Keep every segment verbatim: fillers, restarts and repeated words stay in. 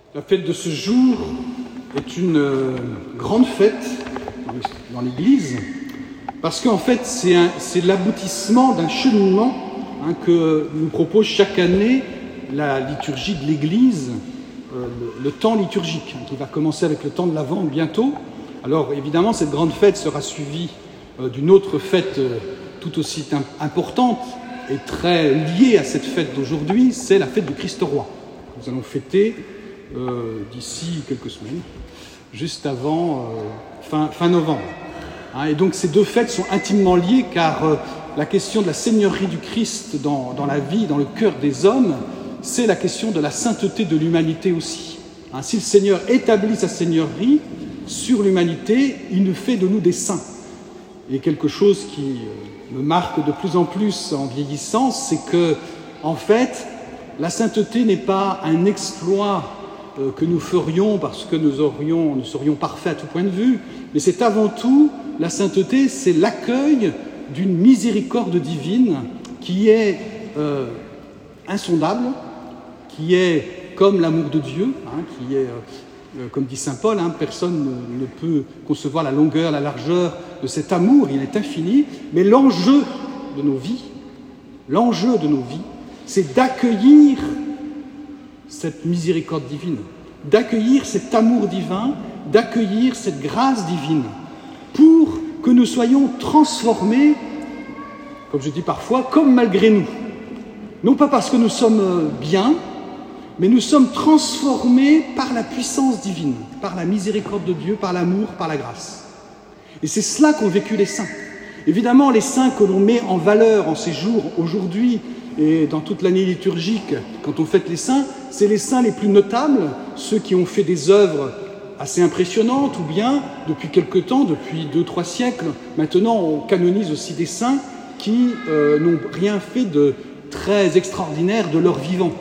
La fête de ce jour est une euh, grande fête dans l'Église, parce qu'en fait c'est, un, c'est l'aboutissement d'un cheminement hein, que nous propose chaque année la liturgie de l'Église, euh, le, le temps liturgique, hein, qui va commencer avec le temps de l'Avent bientôt. Alors évidemment cette grande fête sera suivie euh, d'une autre fête euh, tout aussi importante et très liée à cette fête d'aujourd'hui, c'est la fête du Christ roi. Nous allons fêter euh, d'ici quelques semaines, juste avant euh, fin, fin novembre. Hein, et donc ces deux fêtes sont intimement liées car euh, la question de la seigneurie du Christ dans, dans la vie, dans le cœur des hommes, c'est la question de la sainteté de l'humanité aussi. Hein, si le Seigneur établit sa seigneurie sur l'humanité, il nous fait de nous des saints. Et quelque chose qui euh, me marque de plus en plus en vieillissant, c'est que, en fait, la sainteté n'est pas un exploit euh, que nous ferions parce que nous, aurions, nous serions parfaits à tout point de vue, mais c'est avant tout, la sainteté, c'est l'accueil d'une miséricorde divine qui est euh, insondable, qui est comme l'amour de Dieu, hein, qui est, euh, comme dit saint Paul, hein, personne ne, ne peut concevoir la longueur, la largeur de cet amour, il est infini, mais l'enjeu de nos vies, l'enjeu de nos vies, c'est d'accueillir cette miséricorde divine, d'accueillir cet amour divin, d'accueillir cette grâce divine, pour que nous soyons transformés, comme je dis parfois, comme malgré nous. Non pas parce que nous sommes bien, mais nous sommes transformés par la puissance divine, par la miséricorde de Dieu, par l'amour, par la grâce. Et c'est cela qu'ont vécu les saints. Évidemment, les saints que l'on met en valeur en ces jours, aujourd'hui, et dans toute l'année liturgique, quand on fête les saints, c'est les saints les plus notables, ceux qui ont fait des œuvres assez impressionnantes, ou bien, depuis quelque temps, depuis deux, trois siècles, maintenant on canonise aussi des saints qui euh, n'ont rien fait de très extraordinaire de leur vivant.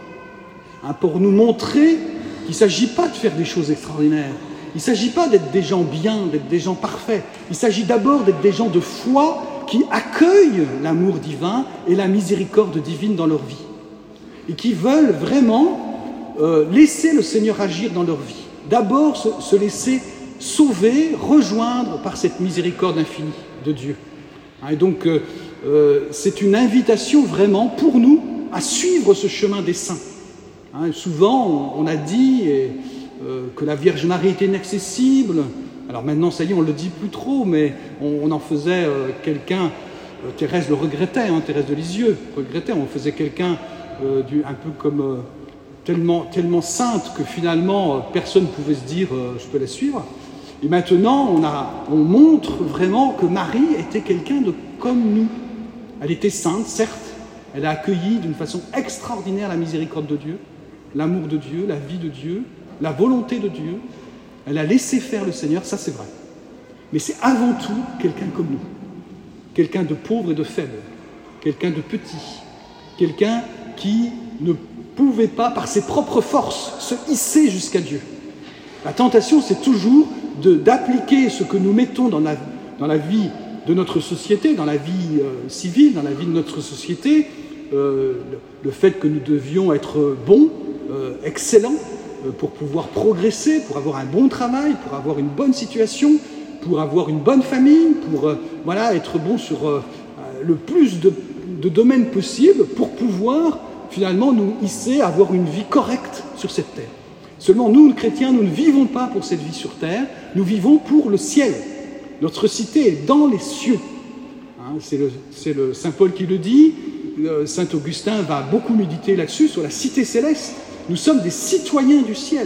Hein, pour nous montrer qu'il ne s'agit pas de faire des choses extraordinaires, il ne s'agit pas d'être des gens bien, d'être des gens parfaits, il s'agit d'abord d'être des gens de foi qui accueillent l'amour divin et la miséricorde divine dans leur vie, et qui veulent vraiment euh, laisser le Seigneur agir dans leur vie. D'abord se, se laisser sauver, rejoindre par cette miséricorde infinie de Dieu. Et donc euh, euh, c'est une invitation vraiment pour nous à suivre ce chemin des saints. Hein, souvent on, on a dit et, euh, que la Vierge Marie était inaccessible. Alors maintenant, ça y est, on ne le dit plus trop, mais on, on en faisait euh, quelqu'un, euh, Thérèse le regrettait, hein, Thérèse de Lisieux regrettait, on faisait quelqu'un euh, du, un peu comme euh, tellement, tellement sainte que finalement euh, personne ne pouvait se dire euh, je peux la suivre. Et maintenant, on, a, on montre vraiment que Marie était quelqu'un de comme nous. Elle était sainte, certes, elle a accueilli d'une façon extraordinaire la miséricorde de Dieu, l'amour de Dieu, la vie de Dieu, la volonté de Dieu. Elle a laissé faire le Seigneur, ça c'est vrai. Mais c'est avant tout quelqu'un comme nous. Quelqu'un de pauvre et de faible. Quelqu'un de petit. Quelqu'un qui ne pouvait pas, par ses propres forces, se hisser jusqu'à Dieu. La tentation, c'est toujours de, d'appliquer ce que nous mettons dans la, dans la vie de notre société, dans la vie euh, civile, dans la vie de notre société, euh, le, le fait que nous devions être bons, euh, excellents, pour pouvoir progresser, pour avoir un bon travail, pour avoir une bonne situation, pour avoir une bonne famille, pour euh, voilà, être bon sur euh, le plus de, de domaines possibles pour pouvoir finalement nous hisser, avoir une vie correcte sur cette terre. Seulement nous, les chrétiens, nous ne vivons pas pour cette vie sur terre, nous vivons pour le ciel. Notre cité est dans les cieux. Hein, c'est, le, c'est le Saint Paul qui le dit, le Saint Augustin va beaucoup méditer là-dessus, sur la cité céleste. Nous sommes des citoyens du ciel,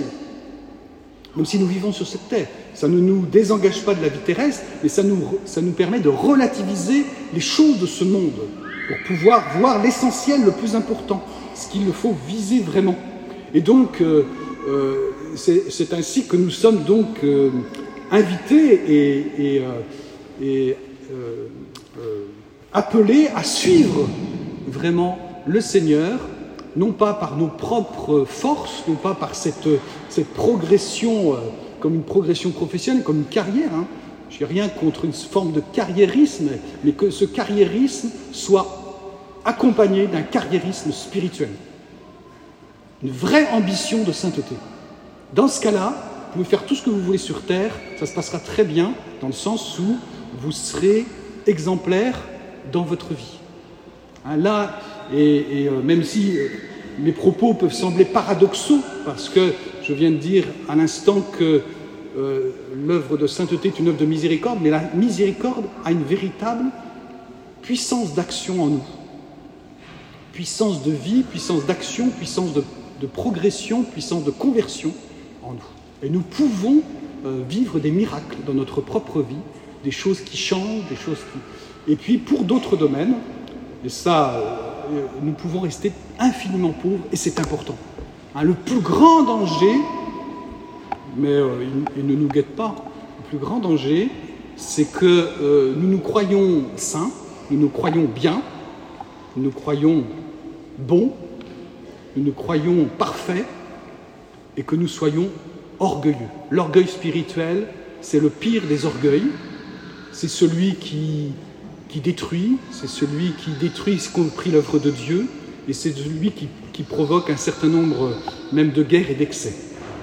même si nous vivons sur cette terre. Ça ne nous désengage pas de la vie terrestre, mais ça nous, ça nous permet de relativiser les choses de ce monde, pour pouvoir voir l'essentiel le plus important, ce qu'il faut viser vraiment. Et donc, euh, euh, c'est, c'est ainsi que nous sommes donc euh, invités et, et, euh, et euh, euh, appelés à suivre vraiment le Seigneur, non pas par nos propres forces, non pas par cette, cette progression, euh, comme une progression professionnelle, comme une carrière. Hein. Je n'ai rien contre une forme de carriérisme, mais que ce carriérisme soit accompagné d'un carriérisme spirituel. Une vraie ambition de sainteté. Dans ce cas-là, vous pouvez faire tout ce que vous voulez sur Terre, ça se passera très bien, dans le sens où vous serez exemplaire dans votre vie. Hein, là, et, et euh, même si euh, mes propos peuvent sembler paradoxaux, parce que je viens de dire à l'instant que euh, l'œuvre de sainteté est une œuvre de miséricorde, mais la miséricorde a une véritable puissance d'action en nous. Puissance de vie, puissance d'action, puissance de, de progression, puissance de conversion en nous. Et nous pouvons euh, vivre des miracles dans notre propre vie, des choses qui changent, des choses qui... Et puis pour d'autres domaines, et ça, euh, nous pouvons rester infiniment pauvres, et c'est important. Hein, le plus grand danger, mais euh, il, il ne nous guette pas, le plus grand danger, c'est que euh, nous nous croyons saints, nous nous croyons bien, nous nous croyons bons, nous nous croyons parfaits, et que nous soyons orgueilleux. L'orgueil spirituel, c'est le pire des orgueils. C'est celui qui, qui détruit, c'est celui qui détruit, y compris l'œuvre de Dieu, et c'est celui qui, qui provoque un certain nombre même de guerres et d'excès.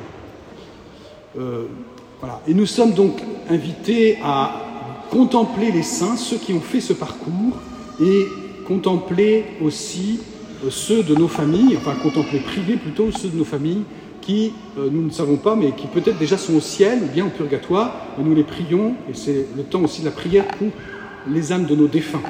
Euh, voilà. Et nous sommes donc invités à contempler les saints, ceux qui ont fait ce parcours, et contempler aussi euh, ceux de nos familles, enfin contempler, prier plutôt ceux de nos familles, qui, euh, nous ne savons pas, mais qui peut-être déjà sont au ciel ou bien au purgatoire, et nous les prions, et c'est le temps aussi de la prière pour les âmes de nos défunts.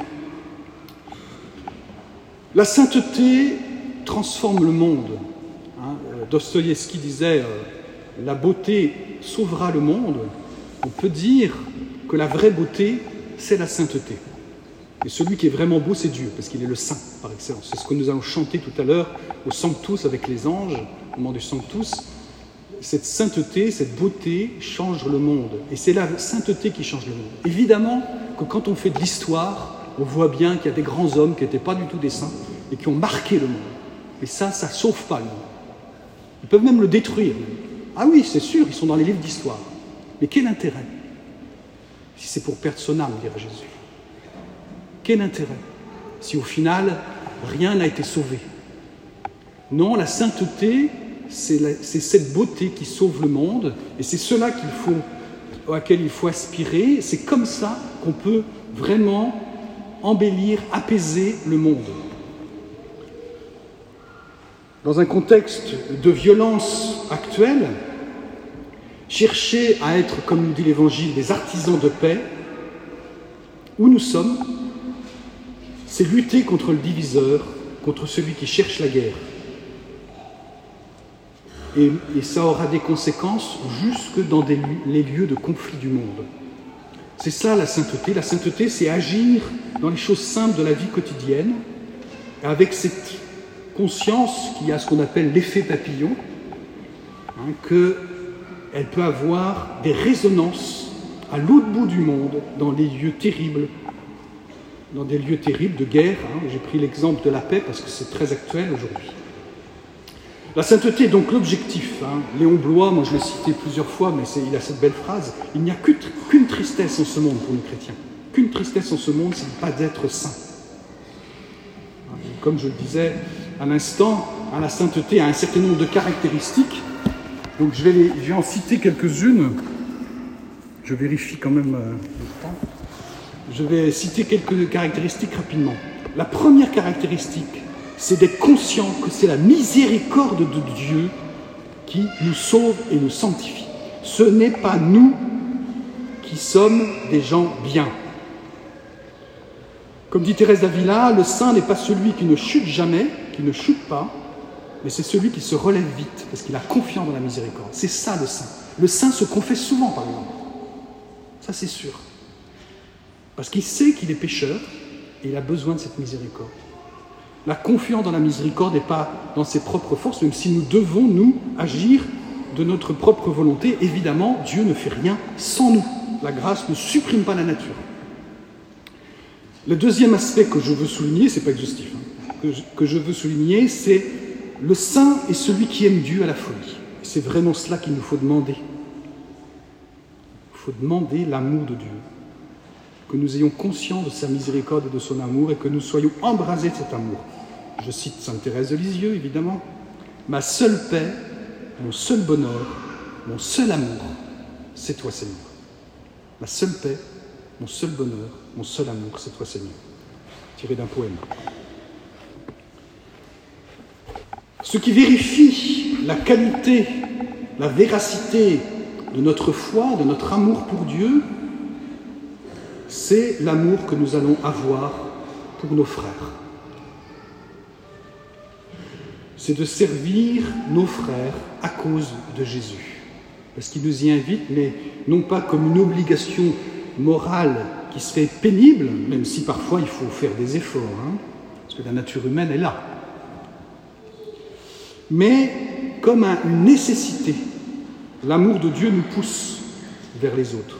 La sainteté transforme le monde. Hein, Dostoïevski disait euh, « La beauté sauvera le monde ». On peut dire que la vraie beauté, c'est la sainteté. Et celui qui est vraiment beau, c'est Dieu, parce qu'il est le saint par excellence. C'est ce que nous allons chanter tout à l'heure au Sanctus avec les anges, au moment du Sanctus. Cette sainteté, cette beauté change le monde. Et c'est la sainteté qui change le monde. Évidemment que quand on fait de l'histoire, on voit bien qu'il y a des grands hommes qui n'étaient pas du tout des saints et qui ont marqué le monde. Et ça, ça ne sauve pas le monde. Ils peuvent même le détruire. Ah oui, c'est sûr, ils sont dans les livres d'histoire. Mais quel intérêt? Si c'est pour perdre son âme, dira Jésus. Quel intérêt si au final, rien n'a été sauvé? Non, la sainteté, c'est cette beauté qui sauve le monde, et c'est cela qu'il faut, auquel il faut aspirer. C'est comme ça qu'on peut vraiment embellir, apaiser le monde. Dans un contexte de violence actuelle, chercher à être, comme nous dit l'Évangile, des artisans de paix, où nous sommes, c'est lutter contre le diviseur, contre celui qui cherche la guerre. Et, et ça aura des conséquences jusque dans des, les lieux de conflit du monde. C'est ça la sainteté. La sainteté, c'est agir dans les choses simples de la vie quotidienne, avec cette conscience qui a ce qu'on appelle l'effet papillon, hein, qu'elle peut avoir des résonances à l'autre bout du monde, dans les lieux terribles, dans des lieux terribles de guerre. Hein. J'ai pris l'exemple de la paix parce que c'est très actuel aujourd'hui. La sainteté est donc l'objectif. Hein. Léon Bloy, moi je l'ai cité plusieurs fois, mais il a cette belle phrase, « Il n'y a qu'une tristesse en ce monde pour nous chrétiens. Qu'une tristesse en ce monde, c'est de ne pas être saint. » Comme je le disais à l'instant, hein, la sainteté a un certain nombre de caractéristiques. Donc je vais, les, je vais en citer quelques-unes. Je vérifie quand même euh, le temps. Je vais citer quelques caractéristiques rapidement. La première caractéristique, c'est d'être conscient que c'est la miséricorde de Dieu qui nous sauve et nous sanctifie. Ce n'est pas nous qui sommes des gens bien. Comme dit Thérèse d'Avila, le saint n'est pas celui qui ne chute jamais, qui ne chute pas, mais c'est celui qui se relève vite, parce qu'il a confiance dans la miséricorde. C'est ça le saint. Le saint se confesse souvent, par exemple. Ça, c'est sûr. Parce qu'il sait qu'il est pécheur et il a besoin de cette miséricorde. La confiance dans la miséricorde n'est pas dans ses propres forces, même si nous devons, nous, agir de notre propre volonté. Évidemment, Dieu ne fait rien sans nous. La grâce ne supprime pas la nature. Le deuxième aspect que je veux souligner, c'est pas exhaustif, hein, que, je, que je veux souligner, c'est le saint est celui qui aime Dieu à la folie. C'est vraiment cela qu'il nous faut demander. Il faut demander l'amour de Dieu. Que nous ayons conscience de sa miséricorde et de son amour et que nous soyons embrasés de cet amour. Je cite Sainte Thérèse de Lisieux, évidemment. « Ma seule paix, mon seul bonheur, mon seul amour, c'est toi, Seigneur. Ma seule paix, mon seul bonheur, mon seul amour, c'est toi, Seigneur. » Tiré d'un poème. Ce qui vérifie la qualité, la véracité de notre foi, de notre amour pour Dieu, c'est l'amour que nous allons avoir pour nos frères. C'est de servir nos frères à cause de Jésus. Parce qu'il nous y invite, mais non pas comme une obligation morale qui serait pénible, même si parfois il faut faire des efforts, hein, parce que la nature humaine est là, mais comme une nécessité. L'amour de Dieu nous pousse vers les autres.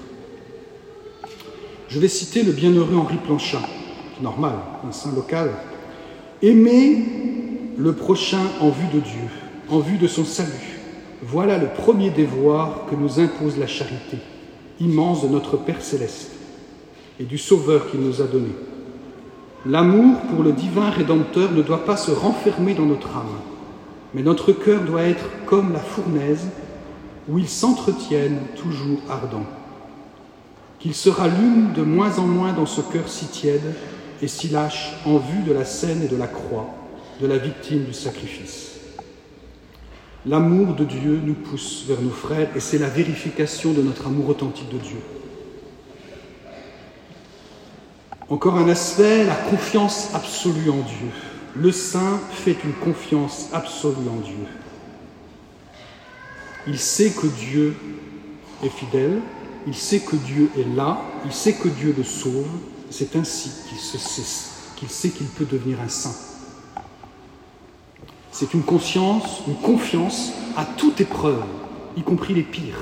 Je vais citer le bienheureux Henri Planchat, normal, un saint local. « Aimer le prochain en vue de Dieu, en vue de son salut, voilà le premier devoir que nous impose la charité, immense de notre Père céleste et du Sauveur qu'il nous a donné. L'amour pour le divin Rédempteur ne doit pas se renfermer dans notre âme, mais notre cœur doit être comme la fournaise où ils s'entretiennent toujours ardents, qu'il se rallume de moins en moins dans ce cœur si tiède et si lâche en vue de la scène et de la croix, de la victime du sacrifice. L'amour de Dieu nous pousse vers nos frères et c'est la vérification de notre amour authentique de Dieu. Encore un aspect, la confiance absolue en Dieu. Le saint fait une confiance absolue en Dieu. Il sait que Dieu est fidèle, il sait que Dieu est là, il sait que Dieu le sauve. C'est ainsi qu'il se sait, qu'il sait qu'il peut devenir un saint. C'est une conscience, une confiance à toute épreuve, y compris les pires.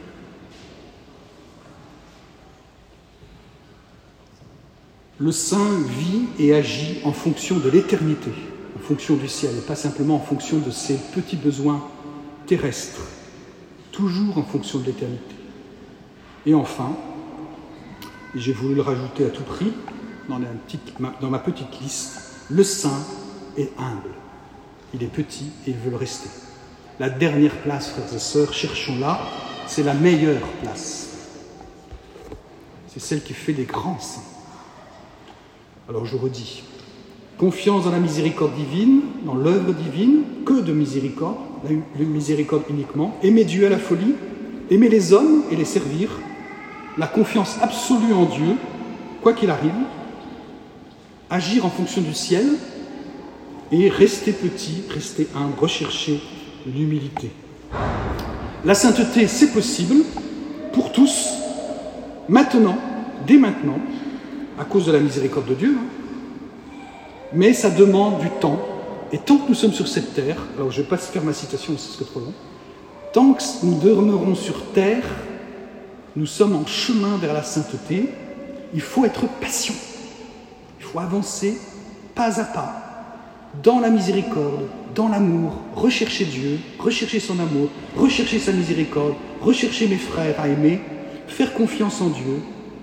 Le saint vit et agit en fonction de l'éternité, en fonction du ciel, et pas simplement en fonction de ses petits besoins terrestres, toujours en fonction de l'éternité. Et enfin, et j'ai voulu le rajouter à tout prix, dans, la petite, dans ma petite liste, le saint est humble. Il est petit et il veut le rester. La dernière place, frères et sœurs, cherchons-la, c'est la meilleure place. C'est celle qui fait les grands saints. Alors je redis, confiance dans la miséricorde divine, dans l'œuvre divine, que de miséricorde, la miséricorde uniquement, aimer Dieu à la folie, aimer les hommes et les servir, la confiance absolue en Dieu, quoi qu'il arrive, agir en fonction du ciel et rester petit, rester humble, rechercher l'humilité. La sainteté, c'est possible pour tous, maintenant, dès maintenant, à cause de la miséricorde de Dieu, hein. Mais ça demande du temps, et tant que nous sommes sur cette terre, alors je ne vais pas faire ma citation, ce serait trop long, tant que nous demeurons sur terre, nous sommes en chemin vers la sainteté, il faut être patient, il faut avancer pas à pas, dans la miséricorde, dans l'amour, rechercher Dieu, rechercher son amour, rechercher sa miséricorde, rechercher mes frères à aimer, faire confiance en Dieu,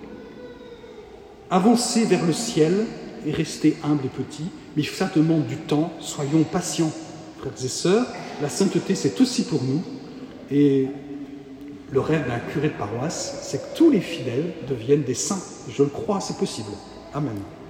avancer vers le ciel et rester humble et petit, mais ça demande du temps, soyons patients, frères et sœurs. La sainteté, c'est aussi pour nous, et le rêve d'un curé de paroisse, c'est que tous les fidèles deviennent des saints. Je le crois, c'est possible. Amen.